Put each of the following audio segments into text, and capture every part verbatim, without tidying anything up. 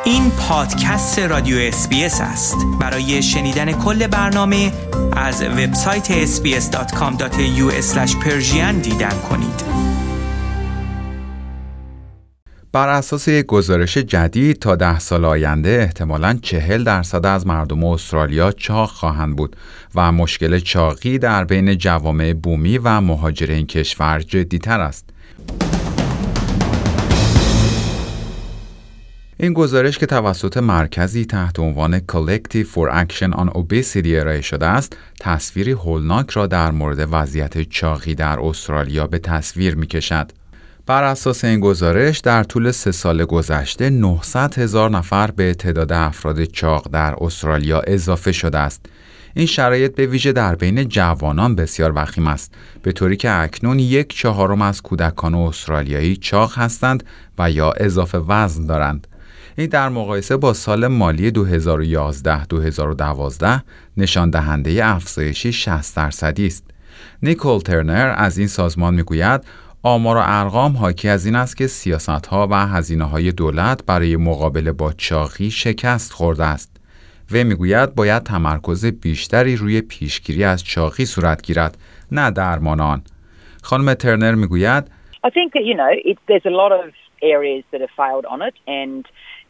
این پادکست رادیو اس بی اس است. برای شنیدن کل برنامه از وبسایت اس بی اس دات کام دات ای یو اسلش پرشین دیدن کنید. بر اساس یک گزارش جدید تا ده سال آینده احتمالاً چهل درصد از مردم استرالیا چاق خواهند بود و مشکل چاقی در بین جوامع بومی و مهاجر این کشور جدی‌تر است. این گزارش که توسط مرکزی تحت عنوان Collective for Action on Obesity ارائه شده است، تصویری هولناک را در مورد وضعیت چاقی در استرالیا به تصویر می‌کشد. بر اساس این گزارش در طول سه سال گذشته نهصد هزار نفر به تعداد افراد چاق در استرالیا اضافه شده است. این شرایط به ویژه در بین جوانان بسیار وخیم است، به طوری که اکنون یک چهارم از کودکان استرالیایی چاق هستند و یا اضافه وزن دارند. این در مقایسه با سال مالی دو هزار و یازده دو هزار و دوازده نشان دهنده افزایشی شصت درصدی است. نیکول ترنر از این سازمان میگوید آمار و ارقام حاکی از این است که سیاست‌ها و هزینه‌های دولت برای مقابله با چاقی شکست خورده است. و میگوید باید تمرکز بیشتری روی پیشگیری از چاقی صورت گیرد، نه درمان آن. خانم ترنر میگوید I think that, you know, it, there's a lot of areas that have failed on it, and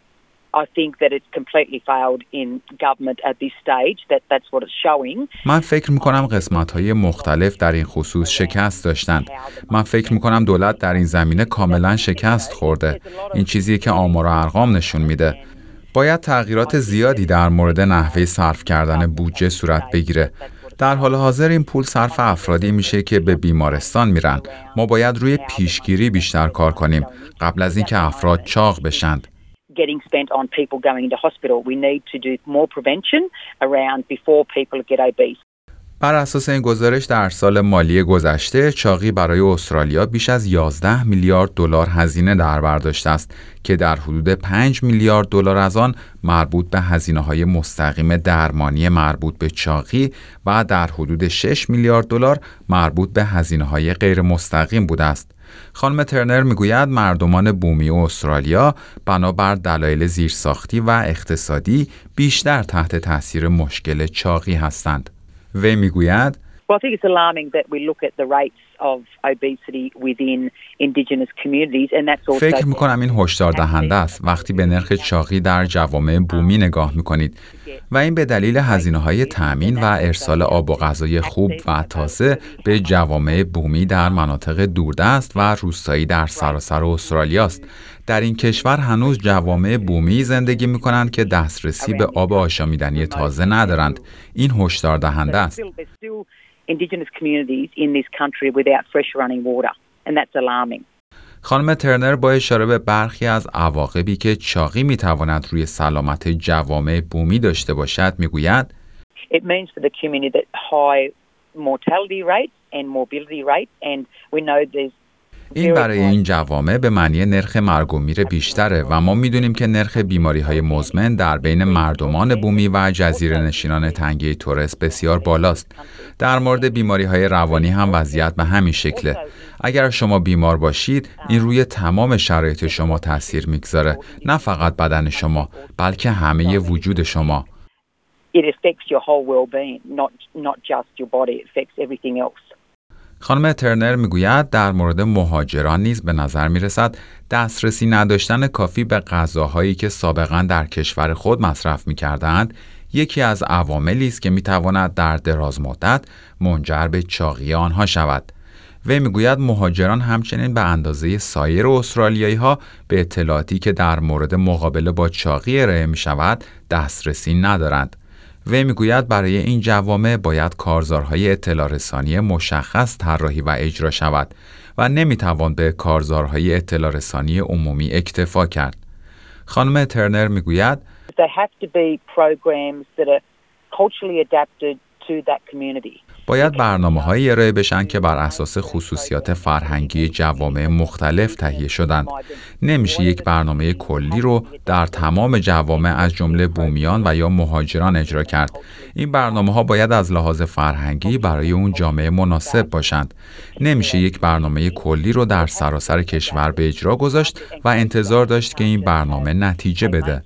I think that it's completely failed in government at this stage. That that's what it's showing. من فکر می‌کنم قسمت‌های مختلف در این خصوص شکست داشتند. من فکر می‌کنم دولت در این زمینه کاملاً شکست خورده. این چیزیه که آمار و ارقام نشون میده. باید تغییرات زیادی در مورد نحوه صرف کردن بودجه صورت بگیره. در حال حاضر این پول صرف افرادی میشه که به بیمارستان میرن. ما باید روی پیشگیری بیشتر کار کنیم قبل از اینکه افراد چاق بشند. Getting spent on people going into hospital. We need to do more prevention around before people get obese. بر اساس این گزارش در سال مالی گذشته چاقی برای استرالیا بیش از یازده میلیارد دلار هزینه در بر داشته است که در حدود پنج میلیارد دلار از آن مربوط به هزینه‌های مستقیم درمانی مربوط به چاقی و در حدود شش میلیارد دلار مربوط به هزینه‌های غیر مستقیم بوده است. خانم ترنر میگوید مردمان بومی استرالیا بنابر دلایل زیرساختی و اقتصادی بیشتر تحت تاثیر مشکل چاقی هستند. و میگوید Well, I think it's alarming that we look at the rates of obesity within indigenous communities, and that's also فکر میکنم این هشدار دهنده است وقتی به نرخ چاقی در جوامع بومی نگاه میکنید و این به دلیل هزینه‌های تأمین و ارسال آب و غذای خوب و تازه به جوامع بومی در مناطق دوردست و روستایی در سراسر استرالیا است. در این کشور هنوز جوامع بومی زندگی می‌کنند که دسترسی به آب آشامیدنی تازه ندارند. این هشدار دهنده است. indigenous communities in this country without fresh running water, and that's alarming. خانم ترنر با اشاره به برخی از عواقبی که چاقی میتواند روی سلامت جوامع بومی داشته باشد میگوید It means for the community that high mortality rates and morbidity rates, and we know there's این برای این جوامع به معنی نرخ مرگ و میر بیشتره و ما میدونیم که نرخ بیماری‌های مزمن در بین مردمان بومی و جزیره نشینان تنگه تورس بسیار بالاست. در مورد بیماری‌های روانی هم وضعیت به همین شکله. اگر شما بیمار باشید، این روی تمام شرایط شما تاثیر میگذاره، نه فقط بدن شما، بلکه همه وجود شما. It affects your whole well-being, not not just your body, it affects everything else. خانم ترنر میگوید در مورد مهاجران نیز به نظر میرسد دسترسی نداشتن کافی به غذاهایی که سابقاً در کشور خود مصرف میکردند یکی از عواملی است که میتواند در دراز مدت منجر به چاقی آنها شود. و میگوید مهاجران همچنین به اندازه سایر استرالیایی ها به اطلاعاتی که در مورد مقابله با چاقی ارائه می شود دسترسی ندارند. و میگوید برای این جوامع باید کارزارهای اطلاع رسانی مشخص طراحی و اجرا شود و نمیتوان به کارزارهای اطلاع رسانی عمومی اکتفا کرد. خانم ترنر میگوید There have to be programs that are culturally adapted to that community. باید برنامه‌هایی ارائه بشن که بر اساس خصوصیات فرهنگی جوامع مختلف تهیه شدند. نمیشه یک برنامه کلی رو در تمام جوامع از جمله بومیان و یا مهاجران اجرا کرد. این برنامه‌ها باید از لحاظ فرهنگی برای اون جامعه مناسب باشند. نمیشه یک برنامه کلی رو در سراسر کشور به اجرا گذاشت و انتظار داشت که این برنامه نتیجه بده.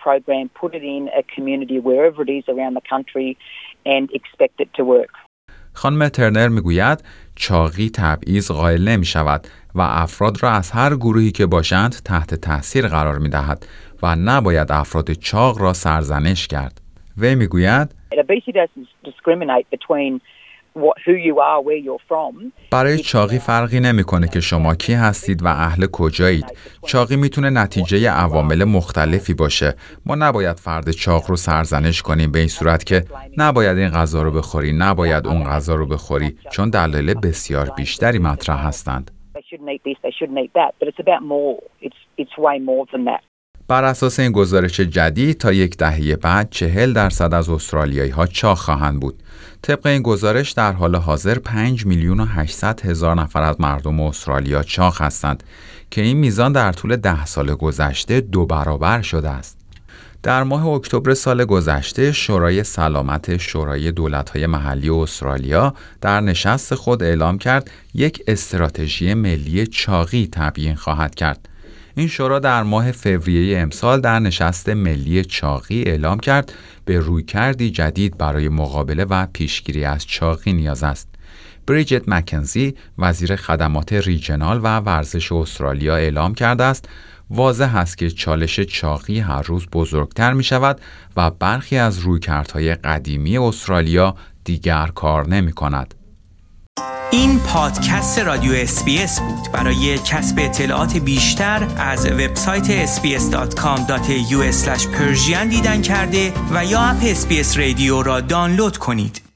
program, put it in a community wherever it is around the country and expect it to work. خانم ترنر میگوید چاقی تبعیض قائل نمی شود و افراد را از هر گروهی که باشند تحت تاثیر قرار می دهد و نباید افراد چاق را سرزنش کرد. وی میگوید Obesity doesn't discriminate between what, who you are, where you're from. برای چاقی فرقی نمیکنه که شما کی هستید و اهل کجایید. چاقی میتونه نتیجه عوامل مختلفی باشه. ما نباید فرد چاق رو سرزنش کنیم به این صورت که نباید این غذا رو بخوری، نباید اون غذا رو بخوری، چون دلایل بسیار بیشتری مطرح هستند. بر اساس این گزارش جدید تا یک دهه بعد چهل درصد از استرالیایی ها چاق خواهند بود. طبق این گزارش در حال حاضر پنج میلیون و هشتصد هزار نفر از مردم استرالیا چاق هستند که این میزان در طول ده سال گذشته دو برابر شده است. در ماه اکتبر سال گذشته شورای سلامت شورای دولت‌های محلی استرالیا در نشست خود اعلام کرد یک استراتژی ملی چاقی تبیین خواهد کرد. این شورا در ماه فوریه امسال در نشست ملی چاقی اعلام کرد به رویکردی جدید برای مقابله و پیشگیری از چاقی نیاز است. بریجت مکنزی وزیر خدمات ریجنال و ورزش استرالیا اعلام کرده است واضح است که چالش چاقی هر روز بزرگتر می شود و برخی از رویکردهای قدیمی استرالیا دیگر کار نمی کند. این پادکست رادیو اس بی اس بود. برای کسب اطلاعات بیشتر از وبسایت اس بی اس دات کام دات یو اسلش پرژین دیدن کرده و یا اپ اس بی اس رادیو را دانلود کنید.